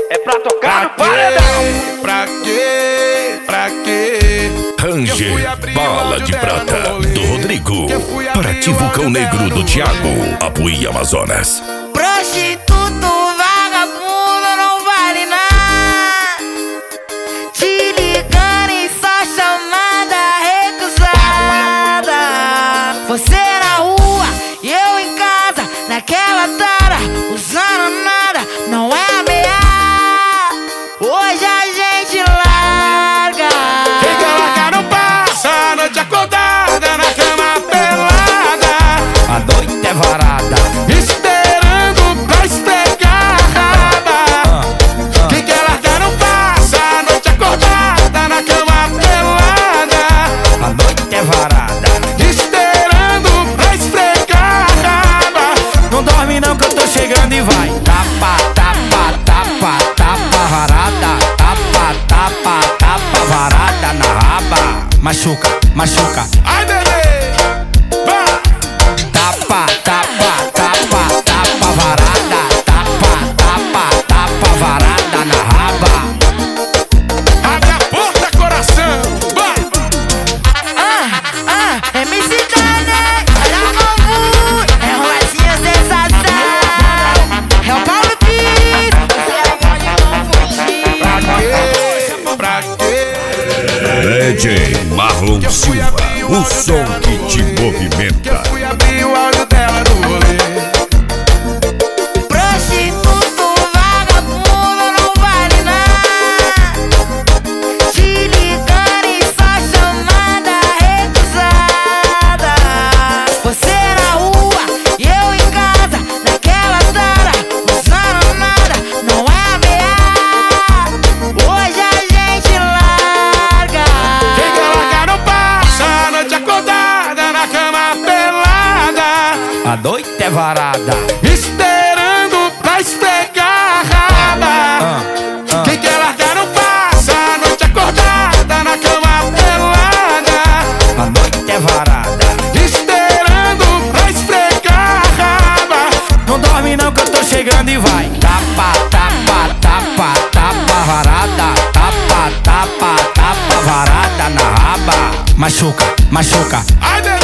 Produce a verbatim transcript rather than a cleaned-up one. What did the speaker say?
é pra tocar no paredão. Pra quê? Pra quê? Ranger, bala de prata do Rodrigo. Paraty Vulcão Negro do Thiago. Apuí Amazonas. Prostituto, vagabundo, não vale nada. Te ligando em só chamada recusada. Você na rua e eu em casa, naquela tara, usando nada, não é ameaça. Hoje a gente larga. Quem quer largar não passa a noite acordada na cama pelada. A noite é varada, esperando pra esfregar a raba. Quem quer largar não passa a noite acordada na cama pelada. a noite é varada. Esperando pra esfregar a raba. Não dorme não que eu tô chegando e vai. Tapa, tapa, tapa, tapa varada. Tapa, tapa, tapa varada na raba. Machuca, machuca. Ai, bebê, vai. Tapa, tapa, tapa, tapa varada. Tapa, tapa, tapa varada na raba. Abre a porta, coração, vai. Ah, ah, M C Dane, olha a Bambu, é Roletinha sensação. É o Paulo Pires, você pode não fugir. Pra quê? D J Marlon Silva, o som que te movimenta. Fui abrir o áudio dela no rolê. Prostituto, vagabundo, não vale nada. Te ligando em só chamada recusada. Você na rua e eu em casa, naquela tara, usando nada, não é ameaça. Hoje a gente larga. Quem quer largar não passa a noite acordada na cama pelada. A noite é varada. Esperando pra esfregar a raba. Ah, ah. Quem quer largar não passa a noite acordada na cama pelada. A noite é varada. Esperando pra esfregar a raba. Não dorme não que eu tô chegando e vai. Tapa, tapa, tapa, tapa varada. Tapa, tapa, tapa varada na raba. Machuca, machuca. Ai,